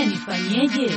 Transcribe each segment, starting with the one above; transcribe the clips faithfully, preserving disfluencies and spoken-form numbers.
Je, nifanyeje?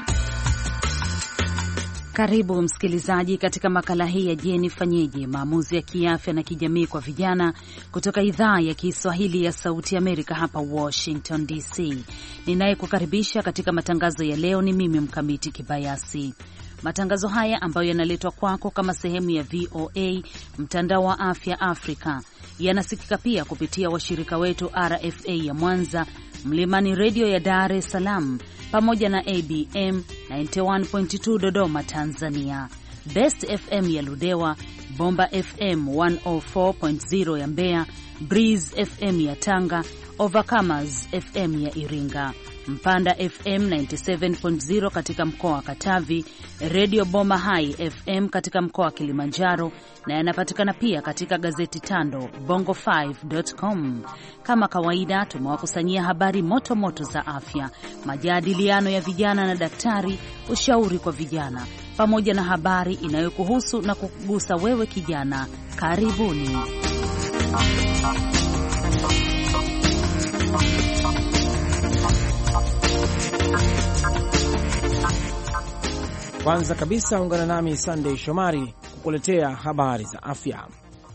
Karibu msikilizaji katika makala hii ya Je, nifanyeje, maamuzi ya kiafya na kijamii kwa vijana kutoka idhaa ya Kiswahili ya Sauti Amerika hapa Washington D C. Ninayekukaribisha katika matangazo ya leo ni mimi Mkamiti Kibayasi. Matangazo haya ambayo yanaletwa kwako kama sehemu ya V O A mtandao wa afya Afrika yanasikika pia kupitia washirika wetu R F A ya Mwanza, Mlimani Radio ya Dar es Salaam, pamoja na A B M tisini na moja nukta mbili Dodoma Tanzania, Best F M ya Ludewa, Bomba F M mia nne nne nukta zero ya Mbeya, Breeze F M ya Tanga, Overcomers F M ya Iringa, Mpanda F M tisini na saba nukta zero katika mkoa wa Katavi, Radio Boma High F M katika mkoa wa Kilimanjaro, na yanapatikana pia katika gazeti Tando bongo five dot com. Kama kawaida, tumewakusanyia habari moto moto za afya, majadiliano ya vijana na daktari, ushauri kwa vijana, pamoja na habari inayokuhusu na kukugusa wewe kijana. Karibuni. Kwanza kabisa ungana nami Sunday Shomari kukuletea habari za afya.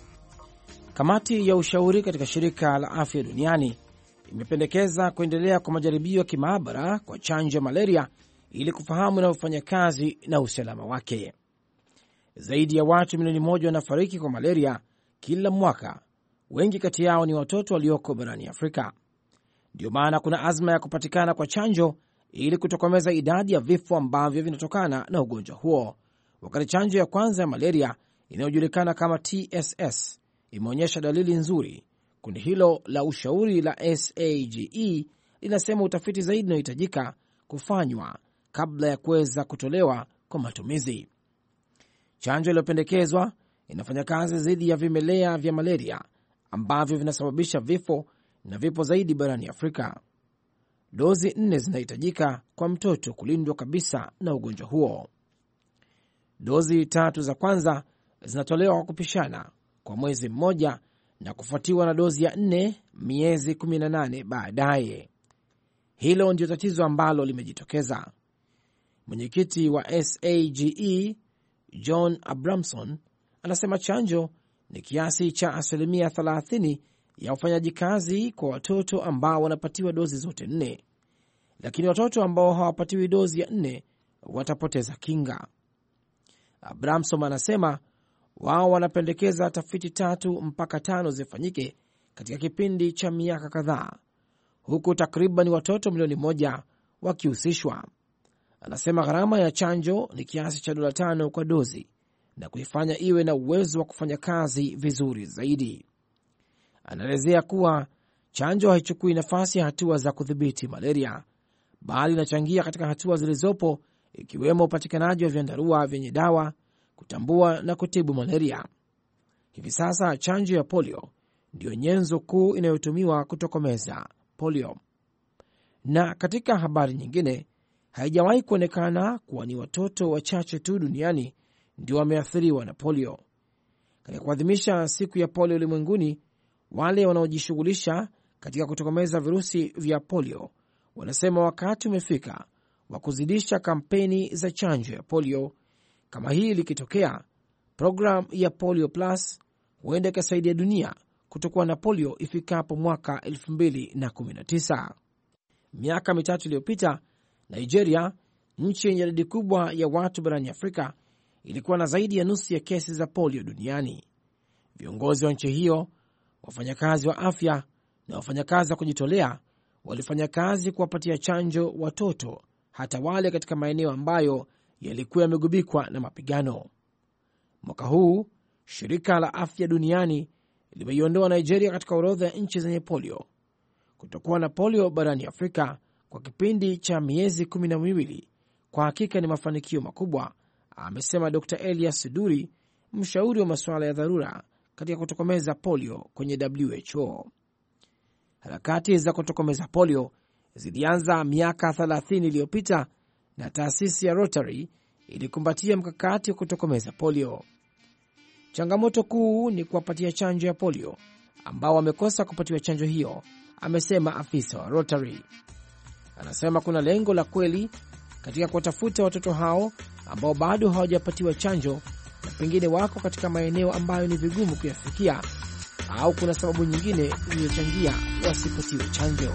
Kamati ya ushauri katika shirika la afya duniani imependekeza kuendelea kwa majaribio ya kimaabara kwa chanjo ya malaria ili kufahamu inavyofanya kazi na usalama wake. Zaidi ya watu milioni moja wanafariki kwa malaria kila mwaka, wengi kati yao ni watoto walioko barani Afrika. Ndio maana kuna azma ya kupatikana kwa chanjo ili kutokomeza idadi ya vifo ambavyo vinatokana na ugonjwa huo. Wakati chanjo ya kwanza ya malaria inayojulikana kama T S S imeonyesha dalili nzuri, kundi hilo la ushauri la S A G E linasema utafiti zaidi unahitajika kufanywa kabla ya kuweza kutolewa kwa matumizi. Chanjo iliyopendekezwa inafanya kazi dhidi ya vimelea vya malaria ambavyo vinasababisha vifo na vipo zaidi barani Afrika. Dozi nne zinahitajika kwa mtoto kulindwa kabisa na ugonjwa huo. Dozi tatu za kwanza zinatolewa kwa kupishana kwa mwezi mmoja na kufuatiwa na dozi ya nne miezi kumi na nane baadaye. Hilo ndio tatizo ambalo limejitokeza. Mwenyekiti wa S A G E John Abramson anasema chanjo ni kiasi cha asilimia thelathini ya ufanyaji kazi kwa watoto ambao wanapatiwa dozi zote nne, lakini watoto ambao hawapatiwi dozi ya nne watapoteza kinga. Abramson anasema wao wanapendekeza tafiti tatu mpaka tano zifanyike katika kipindi cha miaka kadhaa, huku takriban watoto milioni moja wakihusishwa. Anasema gharama ya chanjo ni kiasi cha dola tano kwa dozi na kuifanya iwe na uwezo wa kufanya kazi vizuri zaidi. Anaelezea kuwa chanjo haichukui nafasi ya hatua za kudhibiti malaria, bali inachangia katika hatua zilizopo, ikiwemo upatikanaji wa vyandarua vyenye dawa, kutambua na kutibu malaria. Hivi sasa chanjo ya polio ndiyo nyenzo kuu inayotumiwa kutokomeza polio. Na katika habari nyingine, haijawahi kuonekana kuwa ni watoto wachache tu duniani ndio wameathiriwa na polio. Katika kuadhimisha siku ya polio ulimwenguni, wale wanaojishughulisha katika kutokomeza virusi vya polio wanasema wakati umefika wa kuzidisha kampeni za chanjo ya polio. Kama hii likitokea, program ya Polio Plus huenda ikasaidia dunia kutokuwa na polio ifikapo mwaka elfu mbili na kumi na tisa. Miaka mitatu iliyopita, Nigeria, nchi yenye idadi kubwa ya watu barani Afrika, ilikuwa na zaidi ya nusu ya kesi za polio duniani. Viongozi wa nchi hiyo, wafanyakazi wa afya na wafanyakazi wa kujitolea walifanya kazi kuwapatia chanjo watoto, hata wale katika maeneo ambayo yalikuwa yamegubikwa na mapigano. Mwaka huu shirika la afya duniani limeiondoa Nigeria katika orodha ya nchi zenye polio. Kutokuwa na polio barani Afrika kwa kipindi cha miezi kumi na miwili kwa hakika ni mafanikio makubwa, amesema Dokta Elias Siduri, mshauri wa masuala ya dharura katika kutokomeza polio kwenye W H O. Harakati za kutokomeza polio zilianza miaka thelathini iliyopita na taasisi ya Rotary ilikumbatia mkakati wa kutokomeza polio. Changamoto kuu ni kuwapatia chanjo ya polio ambao wamekosa kupatiwa chanjo hiyo, amesema afisa wa Rotary. Anasema kuna lengo la kweli katika kuwatafuta watoto hao ambao bado hawajapatiwa chanjo na pengine wako katika maeneo ambayo ni vigumu kuyafikia, au kuna sababu nyingine zilizochangia wasipatiwe chanjo.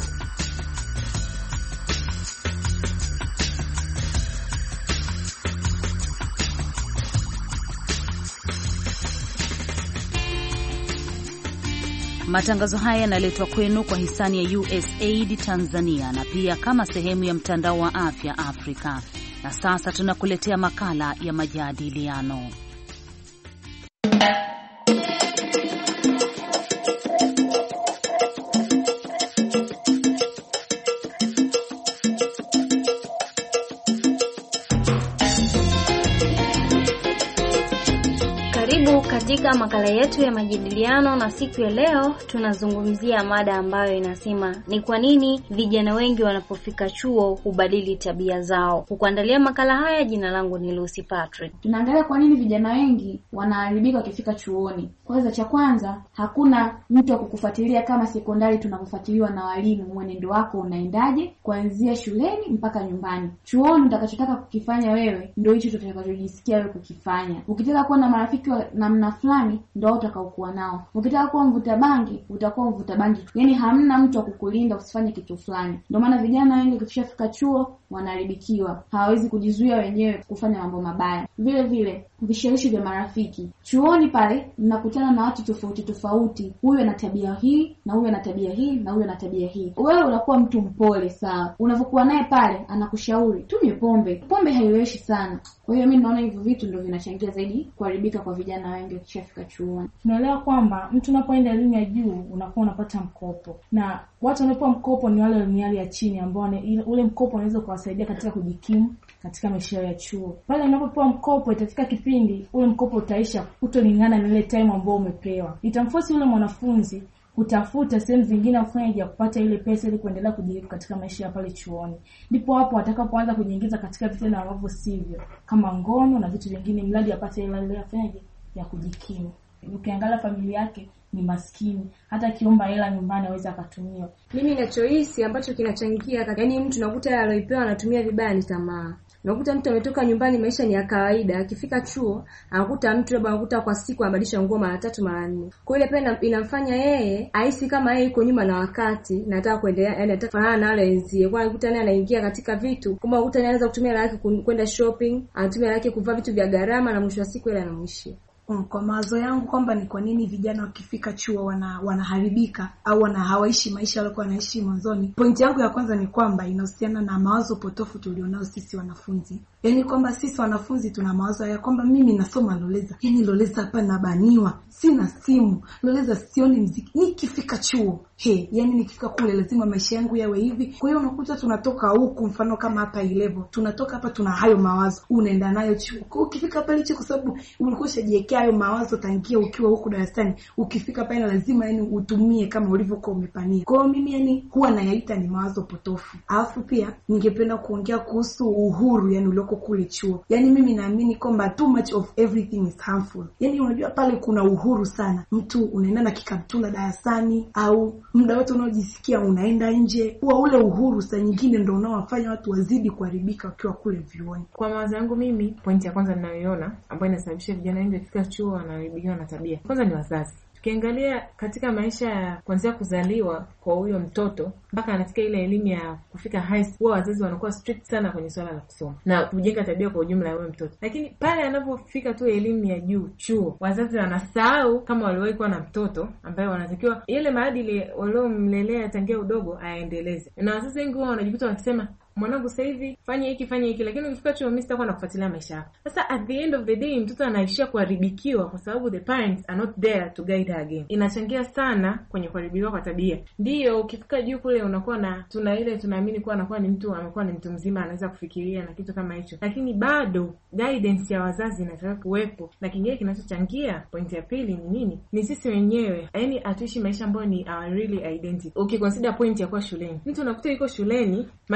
Matangazo haya yanaletwa kwenu kwa hisani ya U S A I D Tanzania na pia kama sehemu ya mtandao wa afya Afrika. Na sasa tunakuletea makala ya majadiliano. Karibu katika makala yetu ya majadiliano, na siku ya leo tunazungumzia mada ambayo inasema ni kwa nini vijana wengi wanapofika chuo hubadili tabia zao. Kukuandalia makala haya, jina langu ni Lucy Patrick. Tunaangalia kwa nini vijana wengi wanaharibika wakifika chuoni. Kwanza, cha kwanza, hakuna mtu wa kukufuatilia kama sekondari tunakufuatiliwa na walimu, mwenendo wako unaendaje kuanzia shuleni mpaka nyumbani. Chuoni utakachotaka kukifanya wewe ndio hicho utakachojisikia wewe kukifanya. Ukitaka kuwa na marafiki namna fulani ndio utakaokuwa nao. Ukitaka kuwa mvuta bangi utakuwa mvuta bangi. Yaani hamna mtu wa kukulinda usifanye kitu fulani. Ndio maana vijana wengi wakishafika chuo wanaharibikiwa. Hawawezi kujizuia wenyewe kufanya mambo mabaya. Vile vile vishawishi vya marafiki. Chuoni pale mnakutana na watu tofauti tofauti. Huyu ana tabia hii na huyu ana tabia hii na huyu ana tabia hii. Wewe unakuwa mtu mpole sawa. Unavokuwa naye pale anakushauri tumie pombe. Pombe haiweshi sana. Kwa hiyo mimi naona hivyo vitu ndio vinachangia zaidi kuharibika kwa vijana wengi wakishafika chuoni. Tunaelewa kwamba mtu unapoenda elimu ya juu unakuwa unapata mkopo. Na watu wanaopewa mkopo ni wale wenye hali ya chini ambao ule mkopo unaweza kuwasaidia katika kujikimu katika maisha ya chuo. Pale unapopewa mkopo itafika kipindi ule mkopo utaisha, kutolingana na ile time ambayo umepewa. Itamforce yule mwanafunzi kutafuta sehemu zingine afanye ya kupata ile pesa ili kuendelea kujikimu katika maisha ya pale chuoni. Ndipo hapo atakapoanza kujiingiza katika vitendo ambavyo sivyo, kama ngono na vitu vingine, mradi apate ile ile afanye ya kujikimu. Ukiangalia familia yake ni maskini, hata kiomba hela nyumbani aweza akatumia. Mimi ninachohisi ambacho kinachangia, yaani mtu nakuta yale aliyopewa anatumia vibaya ni tamaa. Nakuta mtu ametoka nyumbani maisha ni ya kawaida, akifika chuo anakuta mtu labda anakuta kwa siku anabadilisha nguo mara tatu mara nne. Kwa ile pia inamfanya yeye ahisi kama yeye yuko nyuma na wakati na anataka kuendelea, yani anataka kufanana na wale wenzie. Kwa anakuta naye anaingia katika vitu, kama anakuta naye anaweza kutumia hela yake kwenda shopping, anatumia hela yake kuvaa vitu vya gharama, na mwisho wa siku ile anamwishia. Um, kwa mawazo yangu kwamba ni kwa nini vijana wakifika chuo wana wanaharibika au wana hawaishi maisha walikuwa wanaishi mwanzoni. Pointi yangu ya kwanza ni kwamba inahusiana na mawazo potofu tulionao sisi wanafunzi. Yaani kwamba sisi wanafunzi tuna mawazo ya kwamba mimi nasoma Loleza. Yaani Loleza hapa nabaniwa, sina simu, Loleza sioni muziki. Nikifika chuo, he, yaani nikifika kule lazima maisha yangu yawe hivi. Kwa hiyo unakuta tunatoka huku, mfano kama hapa ilevo, tunatoka hapa tuna hayo mawazo, unaenda nayo chuo. Kwa hiyo ukifika pale chuo, kwa sababu ulikuwa ushajiwekea hayo mawazo tangia ukiwa huku darasani, ukifika pale lazima yani utumie kama ulivyokuwa umepania. Kwa hiyo mimi yani huwa nayaita ni mawazo potofu. Alafu pia ningependa kuongea kuhusu uhuru yani ulioko kule chuo. Yani mimi naamini kwamba too much of everything is harmful. Yani unajua pale kuna uhuru sana. Mtu unaenda na kikaptula darasani au muda wote unaojisikia unaenda nje. Huwa ule uhuru saa nyingine ndio unaowafanya watu wazidi kuharibika wakiwa kule vyuoni. Kwa mawazo yangu mimi, pointi ya kwanza ninayoiona ambayo inasababisha vijana wengi kufika chuo wanaharibikiwa na tabia, kwanza ni wazazi. Tukiangalia katika maisha ya kuanzia kuzaliwa kwa huyo mtoto mpaka anafika ile elimu ya kufika high school, wazazi wanakuwa strict sana kwenye swala la kusoma na kujenga tabia kwa ujumla ya huyo mtoto. Lakini pale anapofika tu elimu ya juu, chuo, wazazi wanasahau kama waliwahi kuwa na mtoto ambaye wanatakiwa ile maadili waliomlelea tangia udogo aendeleze. Na wazazi wengi wao wanajikuta wakisema, mwanangu sasa hivi fanya hiki fanya hiki, lakini ukifika chuo mimi sitakuwa nakufuatilia maisha yako. Sasa at the end of the day mtoto anaishia kuharibikiwa kwa sababu the parents are not there to guide her again. Inachangia sana kwenye kuharibikiwa kwa tabia. Ndio ukifika juu kule unakuwa na tuna ile tunaamini kuwa anakuwa ni mtu amekuwa ni mtu mzima, anaweza kufikiria na kitu kama hicho. Lakini bado guidance ya wazazi inataka kuwepo. Na kingine kinachochangia, point ya pili ni nini? Ni sisi wenyewe. Yaani atuishi maisha ambayo ni our really identity. Ukiconsider point ya kuwa shuleni. Mtu unakuta yuko shuleni, maisha anayo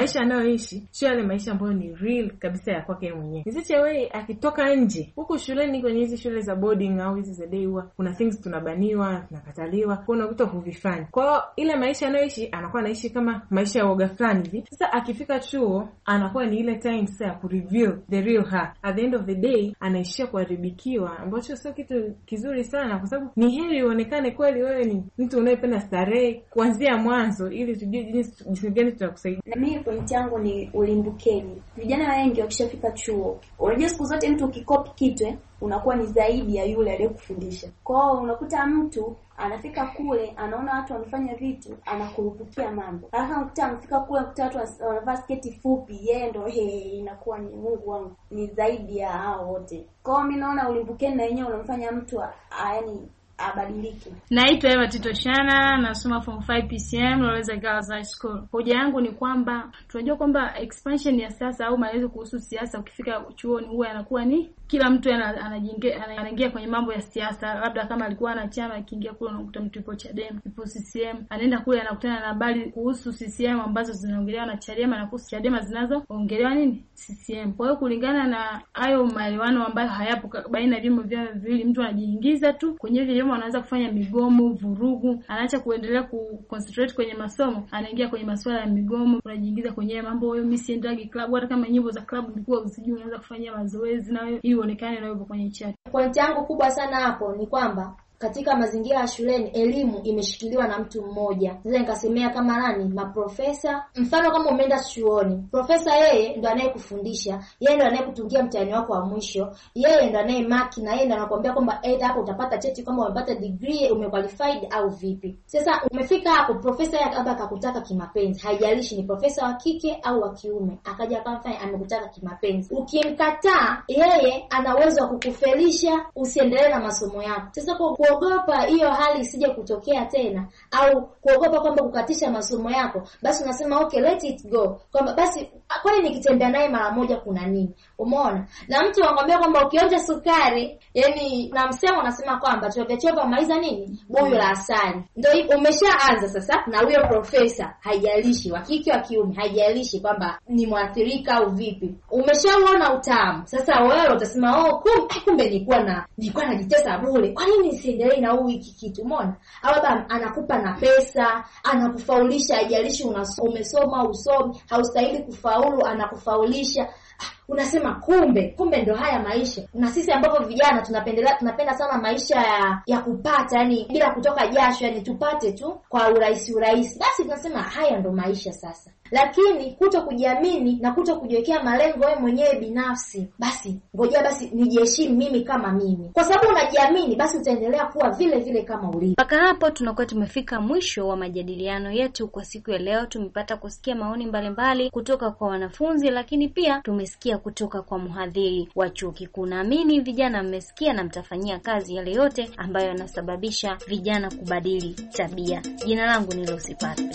anayoishi sio yale maisha ambayo ni real kabisa ya kwake mwenyewe. Nisiche wewe akitoka nje huko shuleni, kwenye hizi shule za boarding au hizi za day, huwa kuna things tunabaniwa, tunakataliwa, kwa unakuta huvifanya. Kwa ile maisha anayoishi anakuwa anaishi kama maisha ya woga fulani hivi. Sasa akifika chuo anakuwa ni ile time sasa ya ku reveal the real her. At the end of the day anaishia kuharibikiwa, ambacho sio kitu kizuri sana, kwa sababu ni heri uonekane kweli wewe ni mtu unayependa starehe kuanzia mwanzo, ili tujue jinsi gani tutakusaidia. Na mimi point yangu ni ulimbukeni. Vijana wengi wakishafika chuo, unajua siku zote mtu ukikopi kitu eh, unakuwa ni zaidi ya yule aliyekufundisha. Kwa hiyo unakuta mtu anafika kule, anaona watu wanafanya vitu, anakurupukia mambo. Hata unakuta anafika kule, unakuta watu wanavaa sketi fupi, yeye ndo he, inakuwa ni Mungu wangu, ni zaidi ya hao wote. Kwa hiyo mimi naona ulimbukeni na yenyewe unamfanya mtu yaani abadilike. Naitwa Eva Tito Shana, nasoma form five P C M Loleza Girls High School. Hoja yangu ni kwamba tunajua kwamba expansion ya siasa au maelezo kuhusu siasa ukifika chuoni huwa anakuwa ni kila mtu anajiingia anaingia kwenye mambo ya siasa. Labda kama alikuwa ana chama akiingia kule unakuta mtu yupo Chadema, yupo C C M, anaenda kule anakutana na habari kuhusu C C M ambazo zinaongelewa na Chadema na kuhusu Chadema zinazoongelewa nini C C M. Kwa hiyo kulingana na hayo maelewano ambayo hayapo baina ya vyombo vya viwili, mtu anajiingiza tu kwenye vyombo, anaanza kufanya migomo, vurugu, anaacha kuendelea ku concentrate kwenye masomo, anaingia kwenye masuala ya migomo, unajiingiza kwenye mambo hayo. Mimi siendagi club, hata kama nyimbo za club ulikuwa usijui, unaanza kufanya mazoezi na wewe ili uonekane na wewe kwenye chat. Point yangu kubwa sana hapo ni kwamba katika mazingira ya shuleni elimu imeshikiliwa na mtu mmoja. Sasa nikasemea kama nani? Maprofesa. Mfano kama umeenda chuoni, profesa yeye ndo anayekufundisha, yeye ndo anayekutungia mtihani wako wa mwisho, yeye ndo anayemaki na yeye ndo anakuambia kwamba either hapo utapata cheti kama umepata degree, umequalified au vipi. Sasa umefika hapo, profesa yeye labda akakutaka kimapenzi, haijalishi ni profesa wa kike au wa kiume, akaja akamfanya amekutaka kimapenzi. Ukimkataa, yeye ana uwezo wa kukufelisha usiendelee na masomo yako. Sasa kwa kuogopa hiyo hali isije kutokea tena, au kuogopa kwamba kukatisha masomo yako, basi unasema okay, let it go, kwamba basi kwani nikitembea naye mara moja kuna nini? Umeona? Na mtu anakuambia kwamba ukionja sukari, yani na msemo unasema kwamba chova chova maiza nini buyu la asali. Ndio umeshaanza sasa na huyo profesa, haijalishi wa kike wa kiume, haijalishi kwamba ni mwathirika au vipi, umeshaona utamu. Sasa wewe utasema oh, kumbe kumbe nilikuwa na nilikuwa najitesa bure, kwa nini siendelee na huu hiki kitu? Umeona? Au labda anakupa na pesa, anakufaulisha, haijalishi umesoma usomi, haustahili kufaulu, anakufaulisha. Unasema kumbe kumbe ndo haya maisha. Na sisi ambapo vijana tunapendelea tunapenda sana maisha ya, ya kupata, yani bila kutoka jasho, yani tupate tu kwa urahisi urahisi. Basi tunasema haya ndo maisha sasa. Lakini kuto kujiamini na kuto kujiwekea malengo wewe mwenyewe binafsi, basi ngoja basi nijiheshimu mimi kama mimi. Kwa sababu unajiamini, basi utaendelea kuwa vile vile kama ulivyo. Mpaka hapo tunakuwa tumefika mwisho wa majadiliano yetu kwa siku ya leo. Tumepata kusikia maoni mbalimbali kutoka kwa wanafunzi, lakini pia tumesikia kutoka kwa mhadhiri wa chuo kikuu. Naamini vijana mmesikia na mtafanyia kazi yale yote ambayo yanasababisha vijana kubadili tabia. Jina langu ni Lucy Patrick.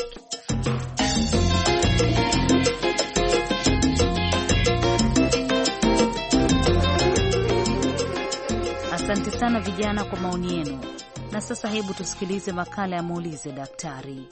Asante sana vijana kwa maoni yenu. Na sasa hebu tusikilize makala ya Muulize Daktari.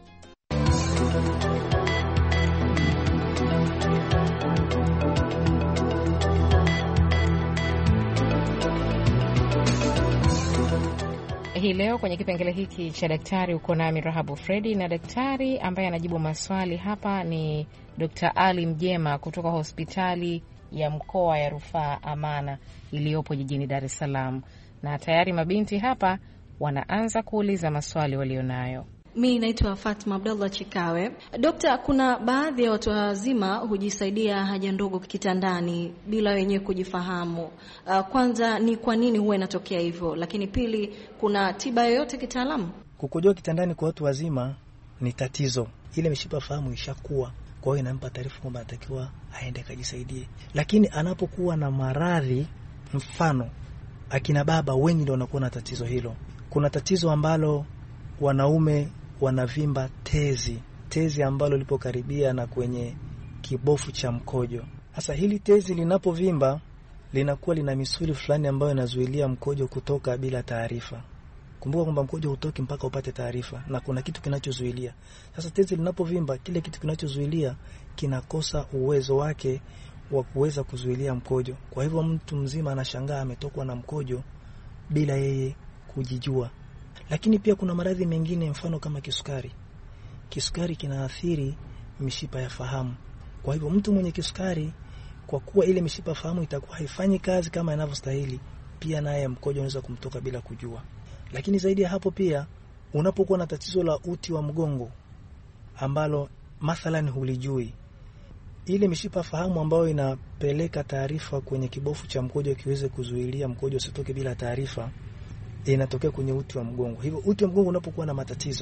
Hii leo kwenye kipengele hiki cha daktari uko nami Rahabu Fredi, na daktari ambaye anajibu maswali hapa ni Dokta Ali Mjema kutoka hospitali ya mkoa ya Rufaa Amana iliyopo jijini Dar es Salaam. Na tayari mabinti hapa wanaanza kuuliza maswali walionayo. Mimi naitwa Fatma Abdullah Chikawe. Dokta, kuna baadhi ya watu wazima hujisaidia haja ndogo kitandani bila wenyewe kujifahamu. Uh, kwanza ni kwa nini huwa inatokea hivyo? Lakini pili, kuna tiba yoyote kitaalamu? Kukojoa kitandani kwa watu wazima ni tatizo. Ile mishipa fahamu ishakuwa, kwa hiyo inampa taarifa kwamba anatakiwa aende kajisaidie. Lakini anapokuwa na maradhi, mfano akina baba wengi ndio wanakuwa na tatizo hilo. Kuna tatizo ambalo wanaume wanavimba tezi, tezi ambalo lipo karibia na kwenye kibofu cha mkojo. Sasa hili tezi linapovimba linakuwa lina misuli fulani ambayo inazuilia mkojo kutoka bila taarifa. Kumbuka kwamba mkojo hutoki mpaka upate taarifa, na kuna kitu kinachozuilia. Sasa tezi linapovimba, kile kitu kinachozuilia kinakosa uwezo wake wa kuweza kuzuilia mkojo. Kwa hivyo mtu mzima anashangaa ametokwa na mkojo bila yeye kujijua. Lakini pia kuna maradhi mengine, mfano kama kisukari. Kisukari kinaathiri mishipa ya fahamu. Kwa hivyo mtu mwenye kisukari, kwa kuwa ile mishipa ya fahamu itakuwa haifanyi kazi kama inavyostahili, pia naye mkojo unaweza kumtoka bila kujua. Lakini zaidi ya hapo pia, unapokuwa na tatizo la uti wa mgongo ambalo mathalan hulijui, ile mishipa fahamu ambayo inapeleka taarifa kwenye kibofu cha mkojo kiweze kuzuilia mkojo usitoke bila taarifa, inatokea kwenye uti wa mgongo. Hivyo uti wa mgongo unapokuwa na matatizo,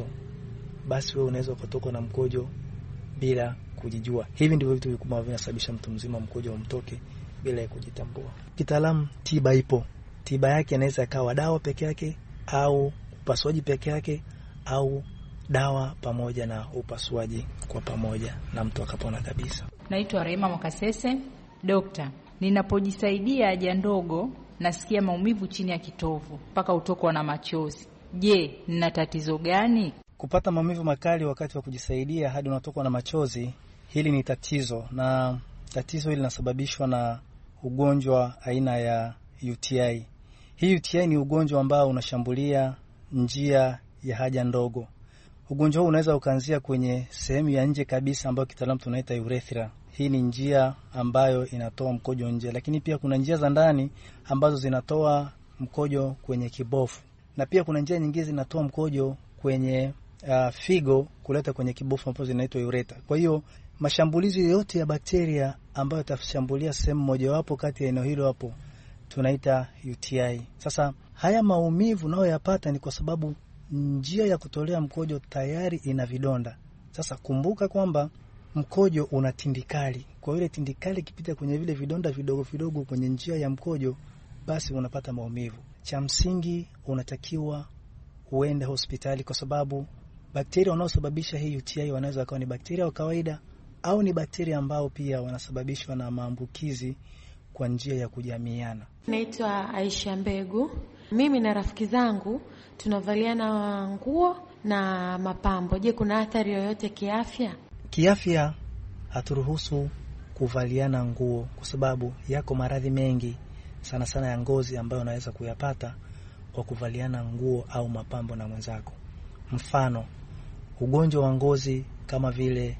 basi wewe unaweza kutoka na mkojo bila kujijua. Hivi ndivyo vitu vikubwa vinasababisha mtu mzima mkojo umtoke bila ya kujitambua. Kitaalamu tiba ipo. Tiba yake inaweza ikawa dawa peke yake au upasuaji peke yake au dawa pamoja na upasuaji kwa pamoja na mtu akapona kabisa. Naitwa Rehema Mwakasese. Dokta, ninapojisaidia haja ndogo nasikia maumivu chini ya kitovu mpaka utokwa na machozi. Je, nina tatizo gani? Kupata maumivu makali wakati wa kujisaidia hadi unatokwa na machozi, hili ni tatizo, na tatizo hili linasababishwa na ugonjwa aina ya U T I. Hii U T I ni ugonjwa ambao unashambulia njia ya haja ndogo. Ugonjwa huu unaweza ukaanzia kwenye sehemu ya nje kabisa ambayo kitaalamu tunaita urethra. Hii ni njia ambayo inatoa mkojo nje, lakini pia kuna njia za ndani ambazo zinatoa mkojo kwenye kibofu. Na pia kuna njia nyingine zinatoa mkojo kwenye uh, figo kuleta kwenye kibofu ambazo zinaitwa ureter. Kwa hiyo mashambulizi yote ya bakteria ambayo yatashambulia sehemu mojawapo kati ya eneo hilo hapo tunaita U T I. Sasa haya maumivu nayo yapata ni kwa sababu njia ya kutolea mkojo tayari ina vidonda. Sasa kumbuka kwamba mkojo una tindikali. Kwa ile tindikali ikipita kwenye vile vidonda vidogo vidogo kwenye njia ya mkojo, basi unapata maumivu. Cha msingi unatakiwa uende hospitali, kwa sababu bakteria wanaosababisha hii U T I wanaweza kuwa ni bakteria wa kawaida au ni bakteria ambao pia wanasababishwa na maambukizi kwa njia ya kujamiana. Naitwa Aisha Mbegu. Mimi na rafiki zangu tunavaliana nguo na mapambo. Je, kuna athari yoyote kiafya? Kiafya haturuhusu kuvaliana nguo kwa sababu yako maradhi mengi sana sana ya ngozi ambayo unaweza kuyapata kwa kuvaliana nguo au mapambo na mwenzako. Mfano, ugonjwa wa ngozi kama vile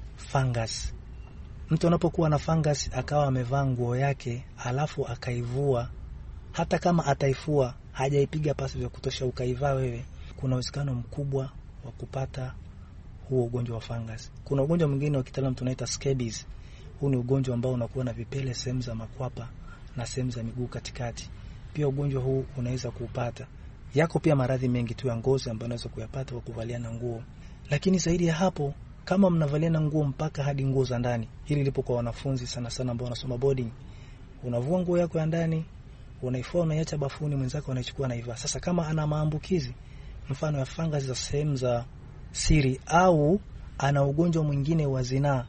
fungus. Mtu anapokuwa na fungus akawa amevaa nguo yake alafu akaivua, hata kama ataifua hajaipiga pasi vya kutosha ukaivaa wewe, kuna uwezekano mkubwa wa kupata huo ugonjwa wa fungus. Kuna ugonjwa mwingine wa kitaalamu tunaita scabies. Huu ni ugonjwa ambao unakuwa na vipele sehemu za makwapa na sehemu za miguu katikati. Pia ugonjwa huu unaweza kuupata. Yako pia maradhi mengi tu ya ngozi ambayo unaweza kuyapata kwa kuvaliana nguo. Lakini zaidi ya hapo, kama mnavaliana nguo mpaka hadi nguo za ndani, hili lipo kwa wanafunzi sana sana ambao wanasoma boarding. Unavua nguo yako ya ndani, unaifua unaiacha bafuni, mwenzako anaichukua na ivaa. Sasa kama ana maambukizi mfano ya fungus za sehemu za siri au ana ugonjwa mwingine wa zinaa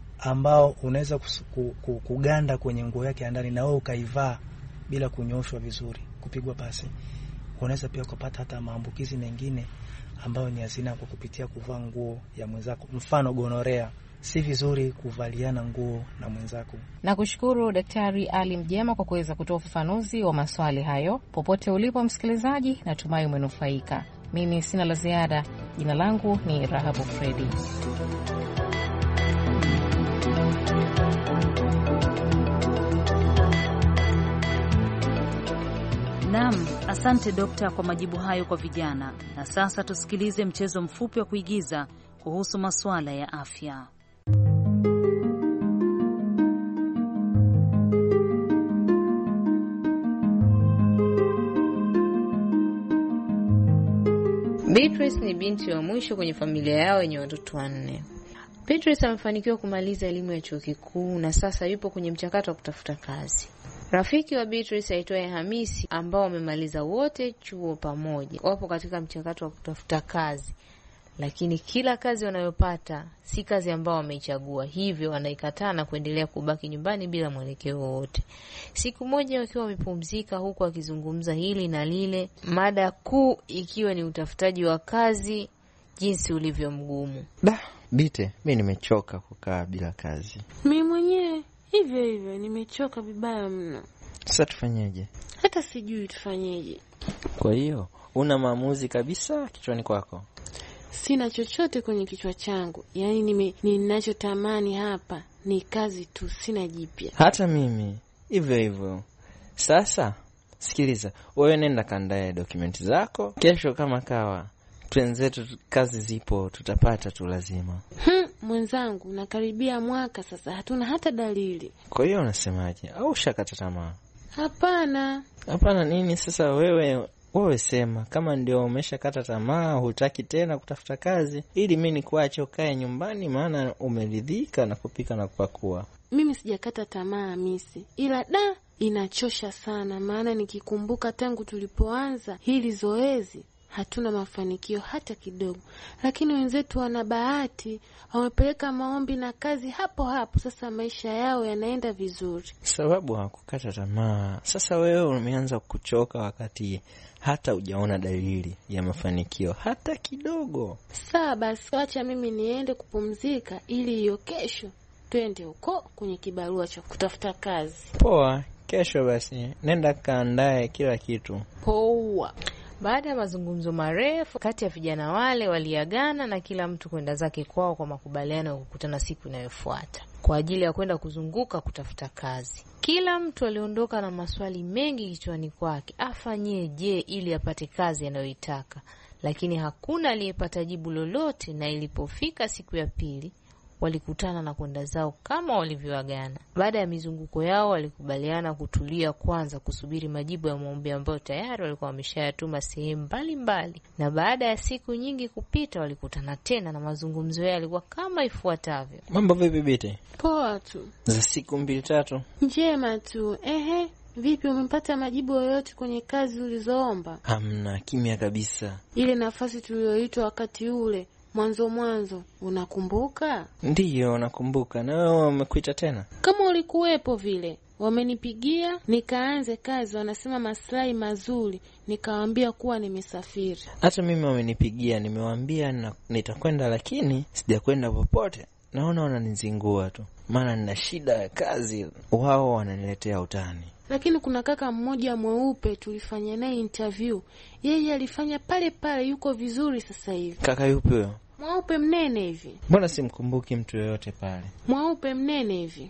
ambao unaweza kuganda kwenye nguo yake ya ndani na wewe ukaivaa bila kunyoshwa vizuri, kupigwa pasi, unaweza pia kupata hata maambukizi mengine ambayo ni zinaa kwa kupitia kuvaa nguo ya mwenzako. Mfano gonorea. Si vizuri kuvaliana nguo na mwenzako. Nakushukuru Daktari Ali Mjema kwa kuweza kutoa ufafanuzi wa maswali hayo. Popote ulipo msikilizaji, natumai umenufaika. Mimi sina la ziada. Jina langu ni Rahabu Fredi. Naam, asante dokta kwa majibu hayo kwa vijana. Na sasa tusikilize mchezo mfupi wa kuigiza kuhusu masuala ya afya. Beatrice ni binti wa mwisho kwenye familia yao yenye watoto wanne. Beatrice amefanikiwa kumaliza elimu ya chuo kikuu na sasa yupo kwenye mchakato wa kutafuta kazi. Rafiki wa Beatrice aitwaye Hamisi, ambao wamemaliza wote chuo pamoja, wapo katika mchakato wa kutafuta kazi. lakini kila kazi wanayopata si kazi ambao wameichagua, hivyo wanaikataa na kuendelea kubaki nyumbani bila mwelekeo wowote. Siku moja wakiwa wamepumzika, huku akizungumza hili na lile, mada kuu ikiwa ni utafutaji wa kazi jinsi ulivyo mgumu. Da, Bite, mimi nimechoka kukaa bila kazi. Mimi mwenyewe hivyo hivyo nimechoka vibaya mno. Sasa tufanyeje? Hata sijui tufanyeje. Kwa hiyo una maamuzi kabisa kichwani kwako? Sina chochote kwenye kichwa changu. Yaani nime ninachotamani hapa ni kazi tu, sina jipya. Hata mimi hivyo hivyo. Sasa sikiliza, wewe nenda kaandae dokumenti zako. Kesho kama kawa twenzetu, kazi zipo, tutapata tu lazima. Hmm, mwenzangu, nakaribia mwaka sasa, hatuna hata dalili. Kwa hiyo unasemaje? Au ushakata tamaa? Hapana. Hapana nini sasa? Wewe wewe sema kama ndio umeshakata tamaa, hutaki tena kutafuta kazi, ili mimi nikuache ukae nyumbani maana umeridhika na kupika na kupakua. Mimi sijakata tamaa Hamisi, ila da inachosha sana, maana nikikumbuka tangu tulipoanza hili zoezi hatuna mafanikio hata kidogo. Lakini wenzetu wana bahati, wamepeleka maombi na kazi hapo hapo, sasa maisha yao yanaenda vizuri. Sababu hakukata tamaa. Sasa wewe umeanza kuchoka wakati hata hujaona dalili ya mafanikio hata kidogo. Sawa basi, acha mimi niende kupumzika ili hiyo kesho twende huko kwenye kibarua cha kutafuta kazi. Poa, kesho basi nenda kaandae kila kitu. Poa. Baada ya mazungumzo marefu kati ya vijana wale, waliagana na kila mtu kwenda zake kwao kwa makubaliano ya kukutana siku inayofuata kwa ajili ya kwenda kuzunguka kutafuta kazi. Kila mtu aliondoka na maswali mengi kichwani kwake, afanyeje ili apate kazi anayoitaka, lakini hakuna aliyepata jibu lolote. Na ilipofika siku ya pili, walikutana na kwenda zao kama walivyoagana. Baada ya mizunguko yao, walikubaliana kutulia kwanza kusubiri majibu ya maombi ambayo tayari walikuwa wameshayatuma sehemu mbalimbali. Na baada ya siku nyingi kupita, walikutana tena na mazungumzo yao yalikuwa kama ifuatavyo. Mambo vipi Bite? Poa tu. Za siku mbili tatu? Njema tu. Ehe, vipi, umepata majibu yoyote kwenye kazi ulizoomba? Hamna, kimya kabisa. Ile nafasi tuliyoitwa wakati ule mwanzo mwanzo, unakumbuka? Ndiyo, nakumbuka. Na wewe wamekuita tena? Kama ulikuwepo vile. Wamenipigia nikaanze kazi, wanasema maslahi mazuri, nikawaambia kuwa nimesafiri. Hata mimi wamenipigia, nimewaambia nitakwenda, lakini sijakwenda popote. Naona wananizingua tu, maana nina shida ya kazi, wao wananiletea utani. Lakini kuna kaka mmoja mweupe tulifanya naye interview, yeye alifanya pale pale, yuko vizuri sasa hivi. Kaka yupi huyo? Mweupe mnene hivi. Mbona simkumbuki mtu yoyote pale? Mweupe mnene hivi.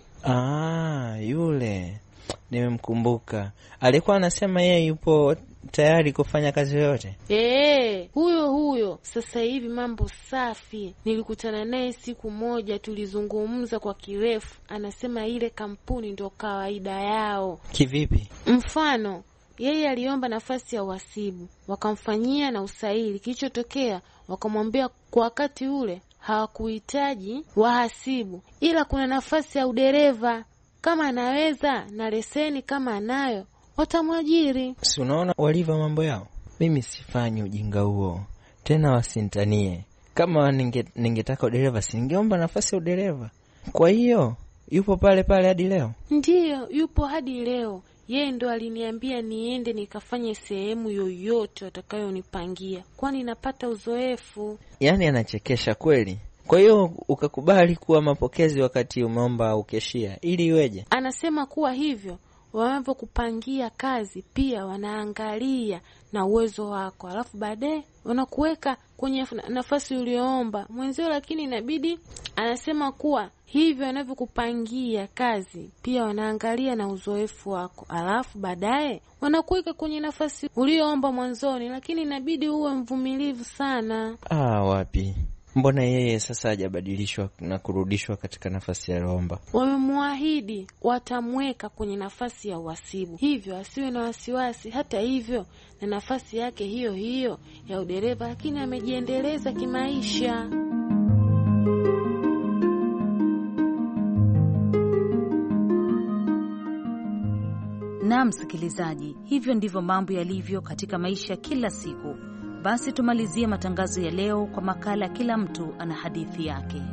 Ah, yule nimemkumbuka. Alikuwa anasema yeye yupo tayari kufanya kazi yoyote. Eh, huyo huyo. Sasa hivi mambo safi. Nilikutana naye siku moja, tulizungumza kwa kirefu. Anasema ile kampuni ndio kawaida yao. Kivipi? Mfano, yeye aliomba nafasi ya uhasibu, wakamfanyia na usaili. Kilichotokea, wakamwambia kwa wakati ule hawakuhitaji wahasibu, ila kuna nafasi ya udereva. Kama anaweza na leseni kama anayo, watamwajiri. Si unaona walivyo mambo yao? Mimi sifanyi ujinga huo. Tena wasintanie. Kama ninge, ningetaka udereva, si ningeomba nafasi ya udereva. Kwa hiyo yupo pale pale hadi leo? Ndiyo, yupo hadi leo. Yeye ndo aliniambia niende nikafanye sehemu yoyote watakayonipangia, kwani napata uzoefu. Yaani anachekesha kweli. Kwa hiyo ukakubali kuwa mapokezi wakati umeomba ukeshia, ili iweje? Anasema kuwa hivyo wanavyokupangia kazi pia wanaangalia na uwezo wako, alafu baadaye wanakuweka kwenye nafasi uliyoomba mwenzio. Lakini inabidi, anasema kuwa hivyo wanavyokupangia kazi pia wanaangalia na uzoefu wako, alafu baadaye wanakuweka kwenye nafasi uliyoomba mwanzoni, lakini inabidi uwe mvumilivu sana. Ah, wapi? Mbona yeye sasa hajabadilishwa na kurudishwa katika nafasi ya Romba? Wamemwahidi watamweka kwenye nafasi ya uhasibu, hivyo asiwe na wasiwasi. Hata hivyo, na nafasi yake hiyo hiyo ya udereva, lakini amejiendeleza kimaisha. Na msikilizaji, hivyo ndivyo mambo yalivyo katika maisha kila siku. Basi tumalizie matangazo ya leo kwa makala Kila Mtu Ana Hadithi Yake.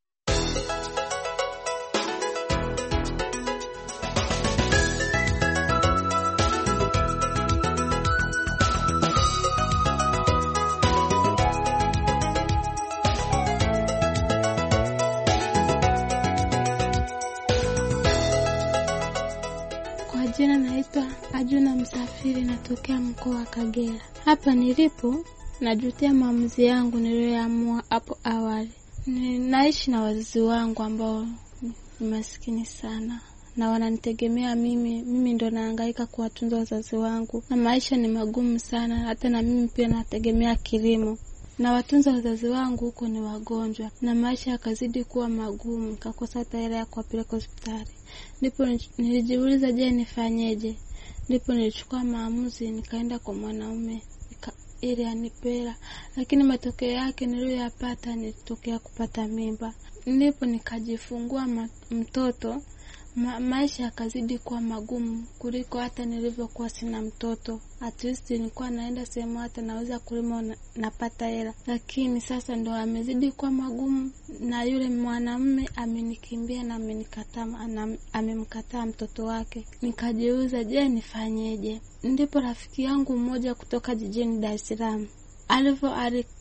Jina naitwa Ajuna Msafiri, natokea mkoa wa Kagera. Hapa nilipo najutia maamuzi yangu niliyoamua hapo awali. Naishi na wazazi wangu ambao ni maskini sana na wananitegemea mimi. Mimi ndo nahangaika kuwatunza wazazi wangu na maisha ni magumu sana. Hata na mimi pia nategemea kilimo na watunza wazazi wangu huko ni wagonjwa na maisha yakazidi kuwa magumu, nikakosa hata hela ya kuwapeleka hospitali. Ndipo nilijiuliza, je, nifanyeje? Ndipo nilichukua maamuzi nikaenda kwa mwanaume nika, ili anipela, lakini matokeo yake niliyoyapata nilitokea kupata mimba. Ndipo nikajifungua ma, mtoto ma, maisha yakazidi kuwa magumu kuliko hata nilivyokuwa sina mtoto. At least nilikuwa naenda sehemu hata naweza kulima na, napata hela, lakini sasa ndo amezidi kuwa magumu na yule mwanamume amenikimbia na amenikataa, amemkataa mtoto wake. Nikajiuliza, je, nifanyeje? Ndipo rafiki yangu mmoja kutoka jijini Dar es Salaam alivyo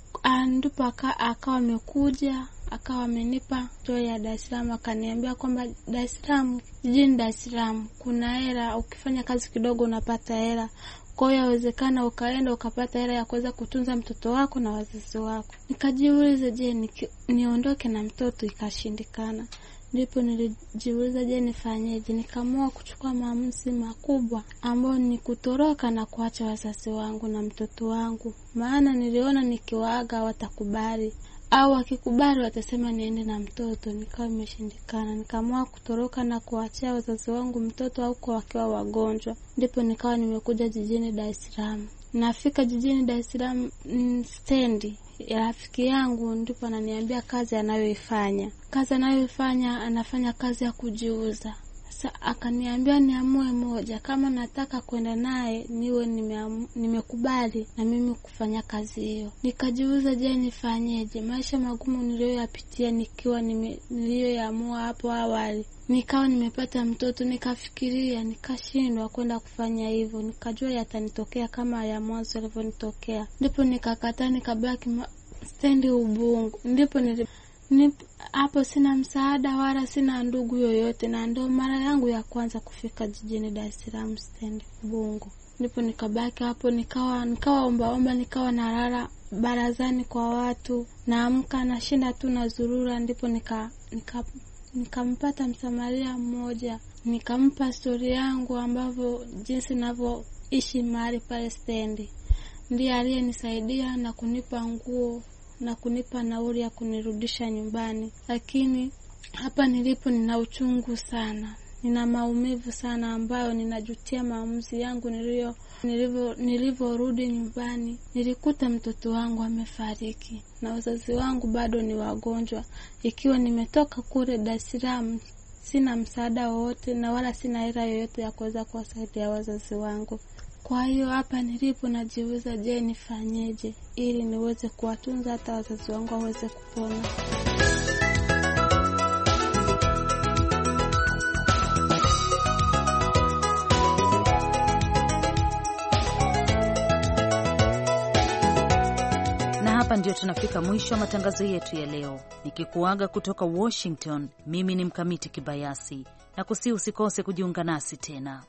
ndipo akawa amekuja akawa amenipa toa ya Dar es Salaam, akaniambia kwamba Dar es Salaam, jijini Dar es Salaam kuna hela, ukifanya kazi kidogo unapata hela. Kwa hiyo inawezekana ukaenda ukapata hela ya kuweza kutunza mtoto wako na wazazi wako. Nikajiuliza, je, ni, niondoke na mtoto? Ikashindikana. Ndipo nilijiuliza, je, nifanyeje? Nikaamua kuchukua maamuzi makubwa ambayo ni kutoroka na kuacha wazazi wangu na mtoto wangu, maana niliona nikiwaaga watakubali, au wakikubali watasema niende na mtoto. Nikawa imeshindikana. Nikaamua kutoroka na kuachia wazazi wangu mtoto au kwa wakiwa wagonjwa. Ndipo nikawa nimekuja jijini Dar es Salaam. Nafika jijini Dar es Salaam stendi ya rafiki yangu, ndipo ananiambia kazi anayoifanya. Kazi anayoifanya anafanya kazi ya kujiuza. Sasa akaniambia niamue moja, kama nataka kwenda naye niwe nimekubali na mimi kufanya kazi hiyo. Nikajiuliza, je, nifanyeje? Maisha magumu niliyoyapitia nikiwa niliyoamua hapo awali. Nikawa nimepata mtoto, nikafikiria, nikashindwa kwenda kufanya hivyo. Nikajua yatanitokea kama ya mwanzo yalivyonitokea. Ndipo nikakataa, nikabaki stendi Ubungo. Ndipo nili Nip, hapo sina msaada wala sina ndugu yoyote, na ndio mara yangu ya kwanza kufika jijini Dar es Salaam stendi Ubungo. Ndipo nikabaki hapo, nikawa nikawa omba omba, nikawa nalala barazani kwa watu, naamka nashinda tu na zurura. Ndipo nika nika nikampata msamaria mmoja, nikampa story yangu ambavyo jinsi ninavyoishi mahali pale stendi. Ndiye aliyenisaidia na kunipa nguo na kunipa nauli ya kunirudisha nyumbani. Lakini hapa nilipo nina uchungu sana, nina maumivu sana ambayo ninajutia maamuzi yangu nilio nilivyo nilivyorudi nyumbani. Nilikuta mtoto wangu amefariki na wazazi wangu bado ni wagonjwa. Ikiwa nimetoka kule Dar es Salaam, sina msaada wowote na wala sina hela yoyote ya kuweza kuwasaidia wazazi wangu. Kwa hiyo hapa nilipo najiuliza, je, nifanyeje ili niweze kuwatunza hata wazazi wangu waweze kupona. Na hapa ndio tunafika mwisho wa matangazo yetu ya leo. Nikikuaga kutoka Washington, mimi ni Mkamiti Kibayasi, na kusi usikose kujiunga nasi tena.